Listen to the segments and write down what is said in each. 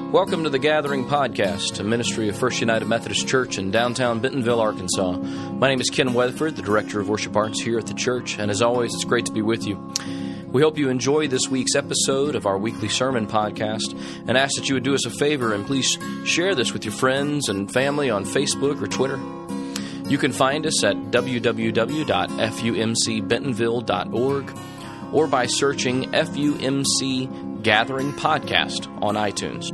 Welcome to the Gathering Podcast, a ministry of First United Methodist Church in downtown Bentonville, Arkansas. My name is Ken Weatherford, the Director of Worship Arts here at the church, and as always, it's great to be with you. We hope you enjoy this week's episode of our weekly sermon podcast and ask that you would do us a favor and please share this with your friends and family on Facebook or Twitter. You can find us at www.fumcbentonville.org or by searching FUMC Gathering Podcast on iTunes.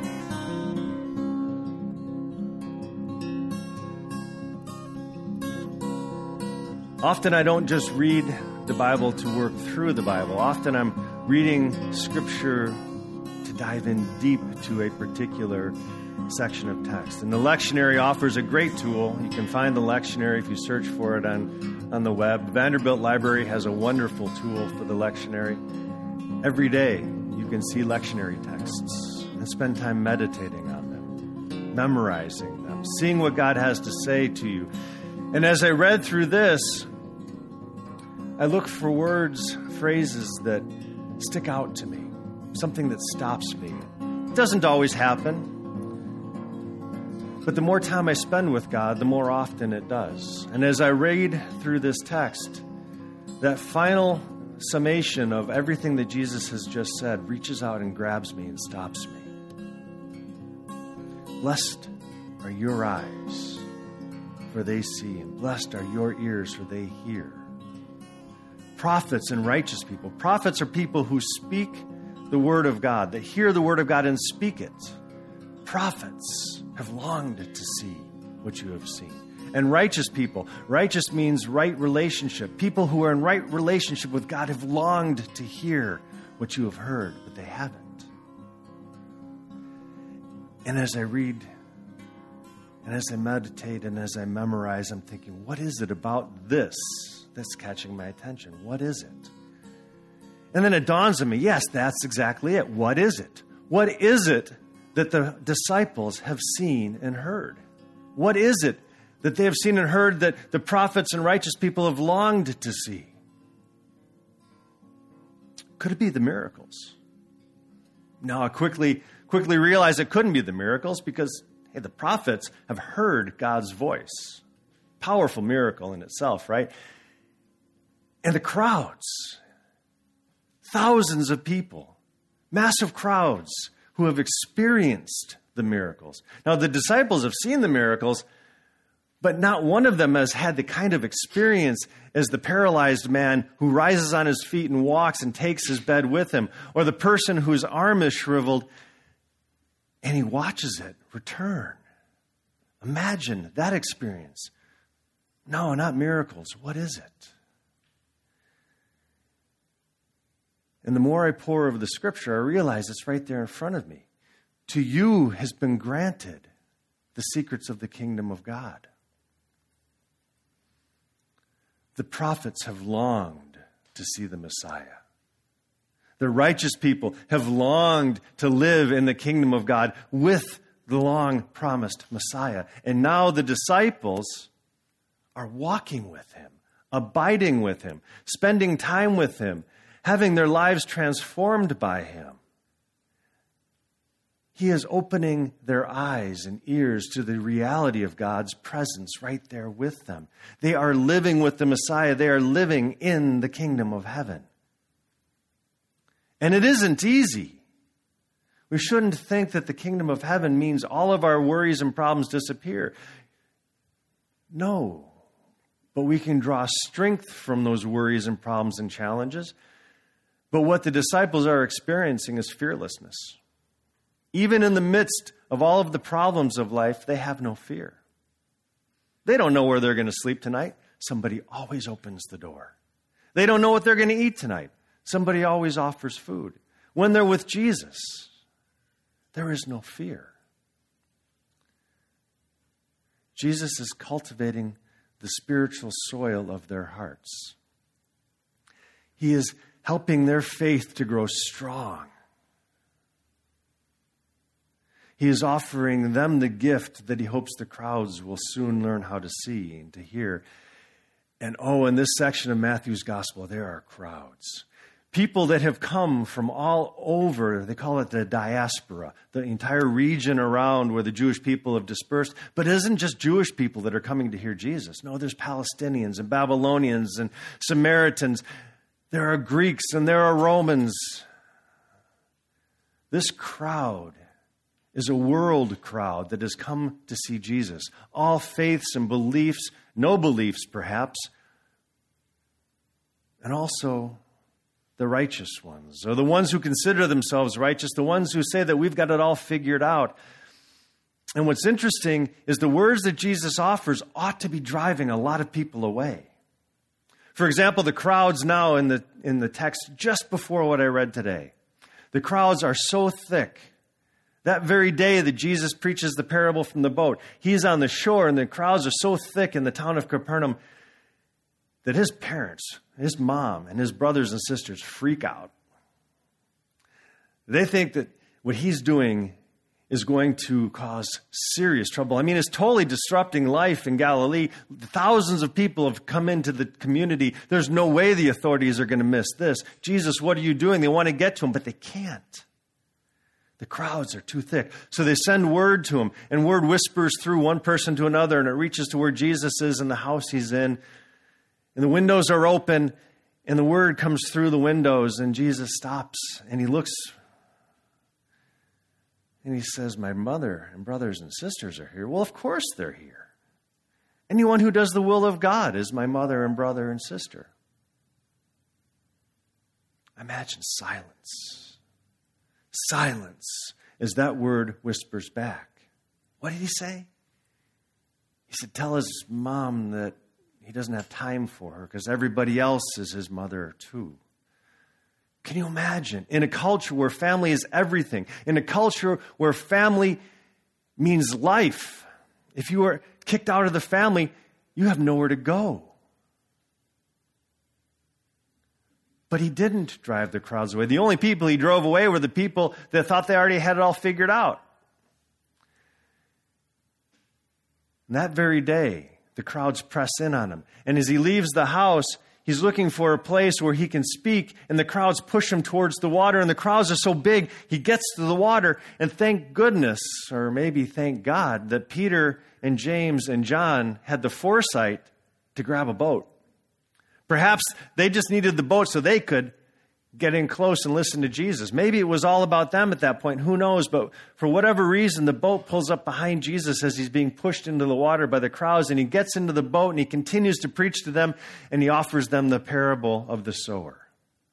Often I don't just read the Bible to work through the Bible. Often I'm reading Scripture to dive in deep to a particular section of text. And the lectionary offers a great tool. You can find the lectionary if you search for it on the web. Vanderbilt Library has a wonderful tool for the lectionary. Every day you can see lectionary texts and spend time meditating on them, memorizing them, seeing what God has to say to you. And as I read through this, I look for words, phrases that stick out to me, something that stops me. It doesn't always happen, but the more time I spend with God, the more often it does. And as I read through this text, that final summation of everything that Jesus has just said reaches out and grabs me and stops me. Blessed are your eyes, for they see, and blessed are your ears, for they hear. Prophets and righteous people. Prophets are people who speak the word of God, that hear the word of God and speak it. Prophets have longed to see what you have seen. And righteous people. Righteous means right relationship. People who are in right relationship with God have longed to hear what you have heard, but they haven't. And as I read, and as I meditate, and as I memorize, I'm thinking, what is it about this that's catching my attention? What is it? And then it dawns on me, yes, that's exactly it. What is it? What is it that the disciples have seen and heard? What is it that they have seen and heard that the prophets and righteous people have longed to see? Could it be the miracles? Now, I quickly realized it couldn't be the miracles because, hey, the prophets have heard God's voice. Powerful miracle in itself, right? And the crowds, thousands of people, massive crowds who have experienced the miracles. Now, the disciples have seen the miracles, but not one of them has had the kind of experience as the paralyzed man who rises on his feet and walks and takes his bed with him, or the person whose arm is shriveled and he watches it return. Imagine that experience. No, not miracles. What is it? And the more I pore over the Scripture, I realize it's right there in front of me. To you has been granted the secrets of the kingdom of God. The prophets have longed to see the Messiah. The righteous people have longed to live in the kingdom of God with the long-promised Messiah. And now the disciples are walking with him, abiding with him, spending time with him, having their lives transformed by him. He is opening their eyes and ears to the reality of God's presence right there with them. They are living with the Messiah. They are living in the kingdom of heaven. And it isn't easy. We shouldn't think that the kingdom of heaven means all of our worries and problems disappear. No. But we can draw strength from those worries and problems and challenges. But what the disciples are experiencing is fearlessness. Even in the midst of all of the problems of life, they have no fear. They don't know where they're going to sleep tonight. Somebody always opens the door. They don't know what they're going to eat tonight. Somebody always offers food. When they're with Jesus, there is no fear. Jesus is cultivating the spiritual soil of their hearts. He is helping their faith to grow strong. He is offering them the gift that he hopes the crowds will soon learn how to see and to hear. And in this section of Matthew's gospel, there are crowds. People that have come from all over, they call it the diaspora, the entire region around where the Jewish people have dispersed. But it isn't just Jewish people that are coming to hear Jesus. No, there's Palestinians and Babylonians and Samaritans. There are Greeks and there are Romans. This crowd is a world crowd that has come to see Jesus. All faiths and beliefs, no beliefs perhaps, and also the righteous ones, or the ones who consider themselves righteous, the ones who say that we've got it all figured out. And what's interesting is the words that Jesus offers ought to be driving a lot of people away. For example, the crowds now in the text just before what I read today. The crowds are so thick. That very day that Jesus preaches the parable from the boat, he's on the shore and the crowds are so thick in the town of Capernaum that his parents, his mom, and his brothers and sisters freak out. They think that what he's doing is going to cause serious trouble. I mean, it's totally disrupting life in Galilee. Thousands of people have come into the community. There's no way the authorities are going to miss this. Jesus, what are you doing? They want to get to him, but they can't. The crowds are too thick. So they send word to him, and word whispers through one person to another, and it reaches to where Jesus is in the house he's in. And the windows are open, and the word comes through the windows, and Jesus stops, and he looks, and he says, my mother and brothers and sisters are here. Well, of course they're here. Anyone who does the will of God is my mother and brother and sister. Imagine silence. Silence as that word whispers back. What did he say? He said, tell his mom that he doesn't have time for her because everybody else is his mother too. Can you imagine? In a culture where family is everything, in a culture where family means life, if you are kicked out of the family, you have nowhere to go. But he didn't drive the crowds away. The only people he drove away were the people that thought they already had it all figured out. And that very day, the crowds press in on him. And as he leaves the house, he's looking for a place where he can speak, and the crowds push him towards the water, and the crowds are so big, he gets to the water, and thank goodness, or maybe thank God, that Peter and James and John had the foresight to grab a boat. Perhaps they just needed the boat so they could get in close and listen to Jesus. Maybe it was all about them at that point. Who knows? But for whatever reason, the boat pulls up behind Jesus as he's being pushed into the water by the crowds, and he gets into the boat and he continues to preach to them, and he offers them the parable of the sower.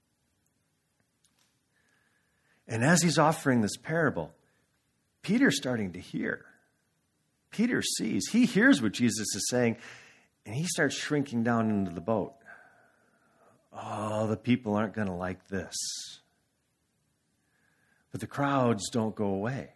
And as he's offering this parable, Peter's starting to hear. Peter sees. He hears what Jesus is saying, and he starts shrinking down into the boat. Oh, the people aren't going to like this. But the crowds don't go away.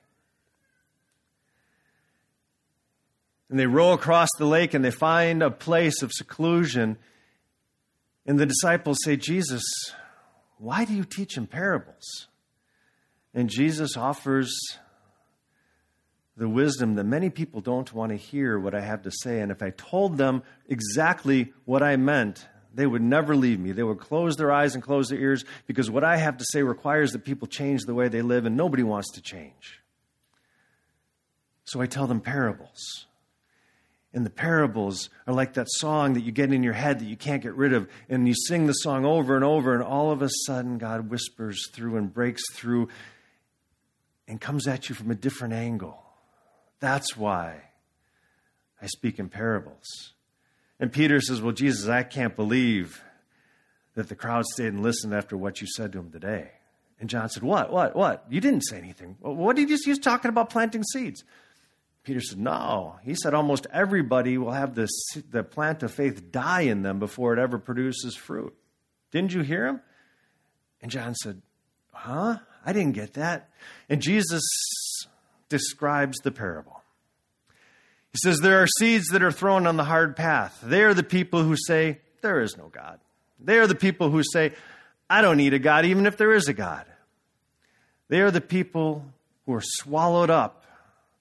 And they row across the lake and they find a place of seclusion. And the disciples say, Jesus, why do you teach in parables? And Jesus offers the wisdom that many people don't want to hear what I have to say. And if I told them exactly what I meant, they would never leave me. They would close their eyes and close their ears because what I have to say requires that people change the way they live, and nobody wants to change. So I tell them parables. And the parables are like that song that you get in your head that you can't get rid of, and you sing the song over and over, and all of a sudden God whispers through and breaks through and comes at you from a different angle. That's why I speak in parables. And Peter says, well, Jesus, I can't believe that the crowd stayed and listened after what you said to them today. And John said, what? You didn't say anything. What did you use talking about planting seeds? Peter said, no. He said almost everybody will have the plant of faith die in them before it ever produces fruit. Didn't you hear him? And John said, huh? I didn't get that. And Jesus describes the parable. He says, there are seeds that are thrown on the hard path. They are the people who say, there is no God. They are the people who say, I don't need a God, even if there is a God. They are the people who are swallowed up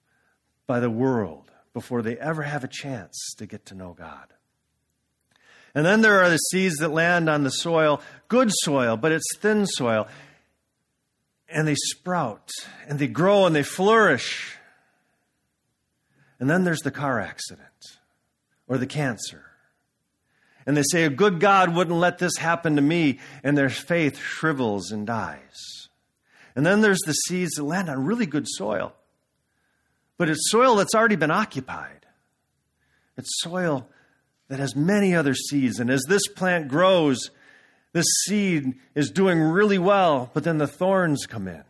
by the world before they ever have a chance to get to know God. And then there are the seeds that land on the soil, good soil, but it's thin soil. And they sprout, and they grow, and they flourish. And then there's the car accident or the cancer. And they say, a good God wouldn't let this happen to me, and their faith shrivels and dies. And then there's the seeds that land on really good soil. But it's soil that's already been occupied. It's soil that has many other seeds. And as this plant grows, this seed is doing really well, but then the thorns come in.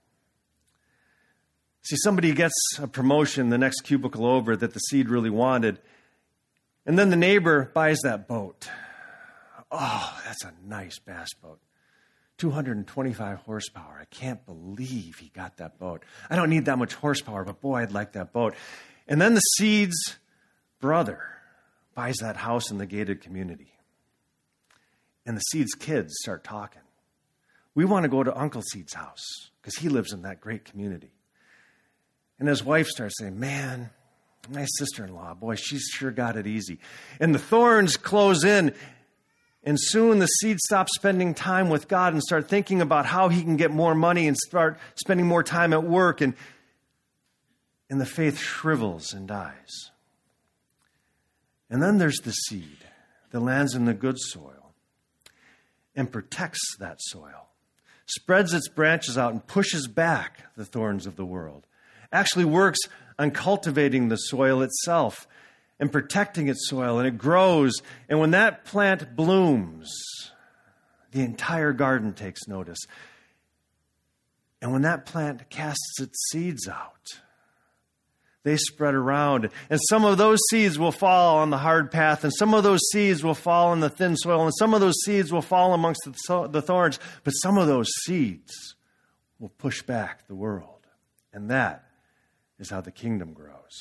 See, somebody gets a promotion the next cubicle over that the seed really wanted, and then the neighbor buys that boat. Oh, that's a nice bass boat. 225 horsepower. I can't believe he got that boat. I don't need that much horsepower, but boy, I'd like that boat. And then the seed's brother buys that house in the gated community. And the seed's kids start talking. We want to go to Uncle Seed's house because he lives in that great community. And his wife starts saying, man, my sister-in-law, boy, she's sure got it easy. And the thorns close in. And soon the seed stops spending time with God and start thinking about how he can get more money and start spending more time at work. And the faith shrivels and dies. And then there's the seed that lands in the good soil and protects that soil, spreads its branches out and pushes back the thorns of the world, actually works on cultivating the soil itself and protecting its soil, and it grows. And when that plant blooms, the entire garden takes notice. And when that plant casts its seeds out, they spread around. And some of those seeds will fall on the hard path, and some of those seeds will fall in the thin soil, and some of those seeds will fall amongst the thorns. But some of those seeds will push back the world. And that is how the kingdom grows.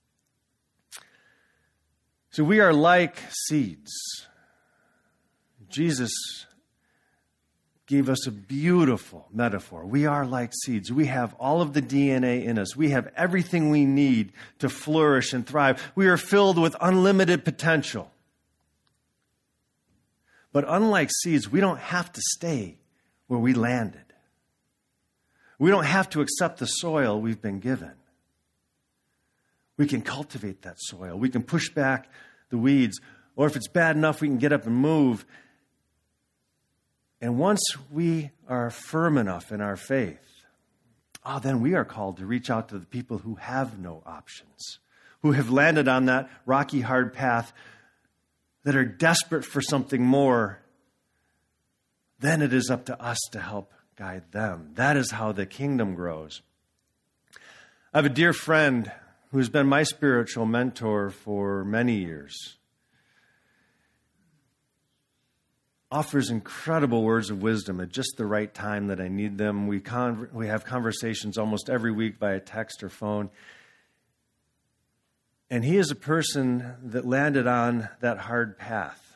So we are like seeds. Jesus gave us a beautiful metaphor. We are like seeds. We have all of the DNA in us. We have everything we need to flourish and thrive. We are filled with unlimited potential. But unlike seeds, we don't have to stay where we landed. We don't have to accept the soil we've been given. We can cultivate that soil. We can push back the weeds. Or if it's bad enough, we can get up and move. And once we are firm enough in our faith, then we are called to reach out to the people who have no options, who have landed on that rocky, hard path, that are desperate for something more. Then it is up to us to help guide them. That is how the kingdom grows. I have a dear friend who's been my spiritual mentor for many years, offers incredible words of wisdom at just the right time that I need them. We have conversations almost every week via text or phone. And he is a person that landed on that hard path.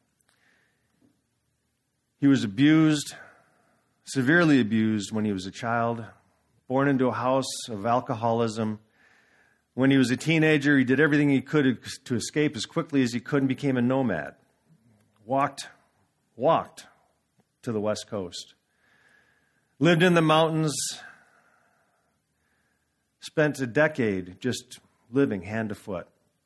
He was abused, severely abused when he was a child, born into a house of alcoholism. When he was a teenager, he did everything he could to escape as quickly as he could and became a nomad. Walked to the West Coast. Lived in the mountains. Spent a decade just living hand to foot.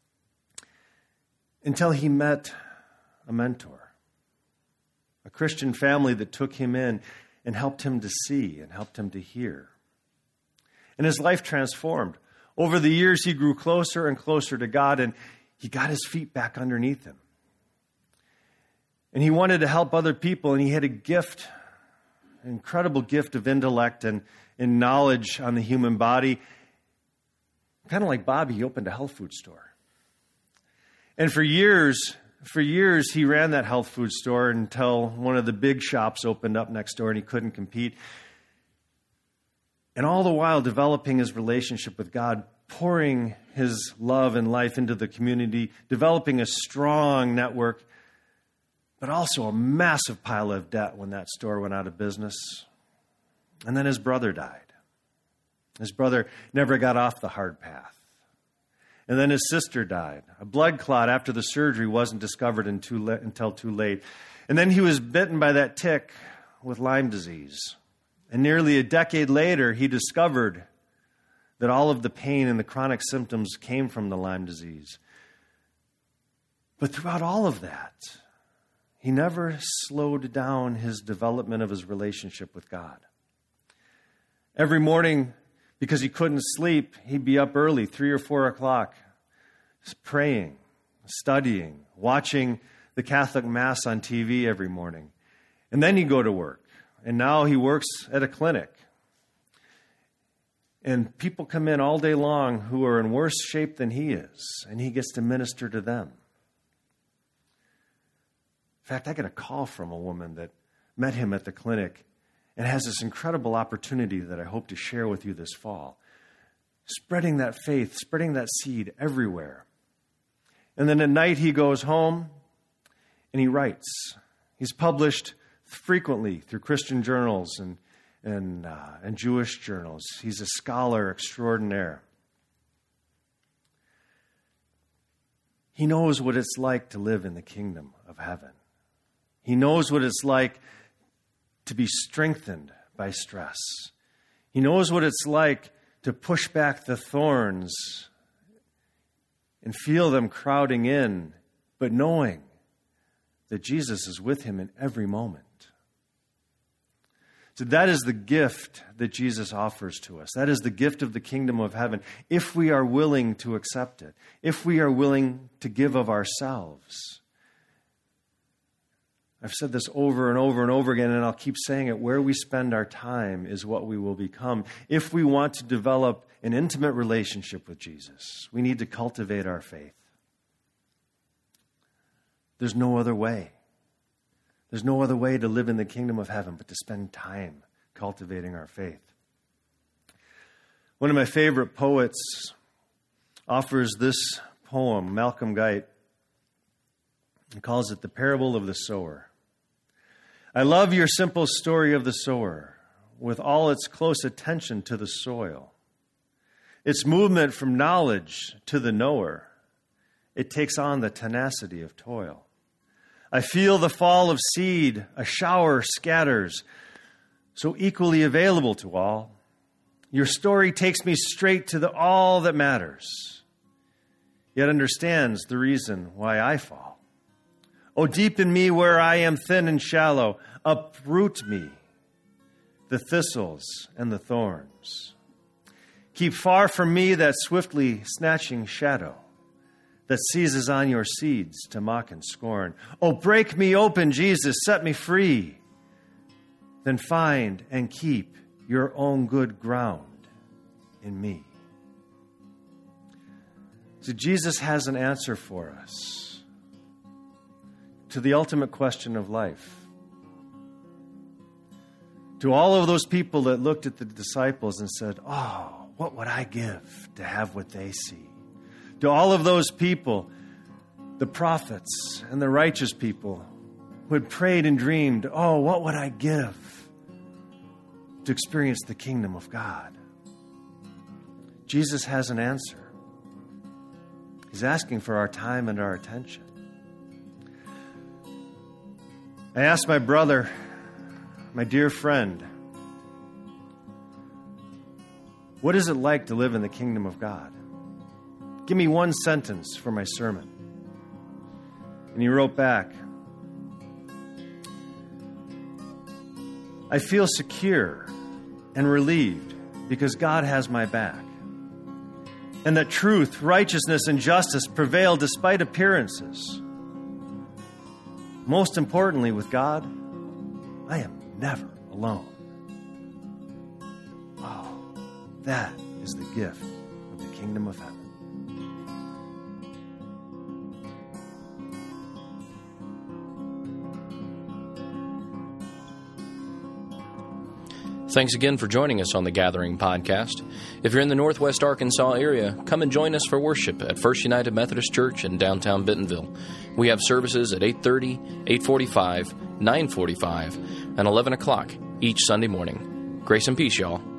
Until he met a mentor. A Christian family that took him in and helped him to see and helped him to hear. And his life transformed. Over the years, he grew closer and closer to God, and he got his feet back underneath him. And he wanted to help other people, and he had a gift, an incredible gift of intellect and knowledge on the human body. Kind of like Bobby, he opened a health food store. And for years, he ran that health food store until one of the big shops opened up next door and he couldn't compete. And all the while developing his relationship with God, pouring his love and life into the community, developing a strong network, but also a massive pile of debt when that store went out of business. And then his brother died. His brother never got off the hard path. And then his sister died. A blood clot after the surgery wasn't discovered until too late. And then he was bitten by that tick with Lyme disease. And nearly a decade later, he discovered that all of the pain and the chronic symptoms came from the Lyme disease. But throughout all of that, he never slowed down his development of his relationship with God. Every morning, because he couldn't sleep, he'd be up early, 3 or 4 o'clock, praying, studying, watching the Catholic Mass on TV every morning. And then he'd go to work. And now he works at a clinic. And people come in all day long who are in worse shape than he is, and he gets to minister to them. In fact, I got a call from a woman that met him at the clinic and has this incredible opportunity that I hope to share with you this fall. Spreading that faith, spreading that seed everywhere. And then at night he goes home and he writes. He's published frequently through Christian journals and Jewish journals. He's a scholar extraordinaire. He knows what it's like to live in the kingdom of heaven. He knows what it's like to be strengthened by stress. He knows what it's like to push back the thorns and feel them crowding in, but knowing that Jesus is with him in every moment. So that is the gift that Jesus offers to us. That is the gift of the kingdom of heaven, if we are willing to accept it, if we are willing to give of ourselves. I've said this over and over and over again, and I'll keep saying it. Where we spend our time is what we will become. If we want to develop an intimate relationship with Jesus, we need to cultivate our faith. There's no other way. There's no other way to live in the kingdom of heaven but to spend time cultivating our faith. One of my favorite poets offers this poem, Malcolm Guite. He calls it The Parable of the Sower. I love your simple story of the sower, with all its close attention to the soil. Its movement from knowledge to the knower. It takes on the tenacity of toil. I feel the fall of seed, a shower scatters, so equally available to all. Your story takes me straight to all that matters, yet understands the reason why I fall. Oh, deep in me where I am thin and shallow, uproot me, the thistles and the thorns. Keep far from me that swiftly snatching shadow that seizes on your seeds to mock and scorn. Oh, break me open, Jesus, set me free. Then find and keep your own good ground in me. So Jesus has an answer for us to the ultimate question of life. To all of those people that looked at the disciples and said, oh, what would I give to have what they see? To all of those people, the prophets and the righteous people who had prayed and dreamed, oh, what would I give to experience the kingdom of God? Jesus has an answer. He's asking for our time and our attention. I asked my brother, my dear friend, what is it like to live in the kingdom of God? Give me one sentence for my sermon. And he wrote back, I feel secure and relieved because God has my back. And that truth, righteousness, and justice prevail despite appearances. Most importantly, with God, I am never alone. Oh, that is the gift of the kingdom of heaven. Thanks again for joining us on the Gathering Podcast. If you're in the Northwest Arkansas area, come and join us for worship at First United Methodist Church in downtown Bentonville. We have services at 8:30, 8:45, 9:45, and 11 o'clock each Sunday morning. Grace and peace, y'all.